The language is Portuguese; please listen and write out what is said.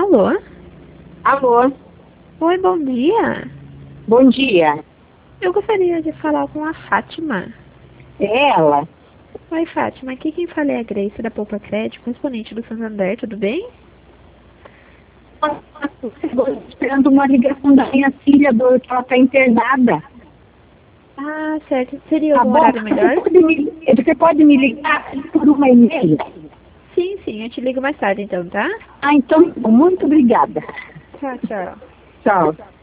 Alô? Alô, Oi, bom dia. bom dia. Eu gostaria de falar com a Fátima. É ela? Oi, Fátima. Aqui quem fala é a Grace da Poupa Crédito, correspondente do Santander, tudo bem? Estou esperando uma ligação da minha filha, que ela está internada. Ah, certo. Seria Tá algum bom? horário melhor? Você pode me ligar por uma e-mail? Sim, sim. Eu te ligo mais tarde então, tá? Ah, então, muito obrigada. Tchau, tchau. Tchau.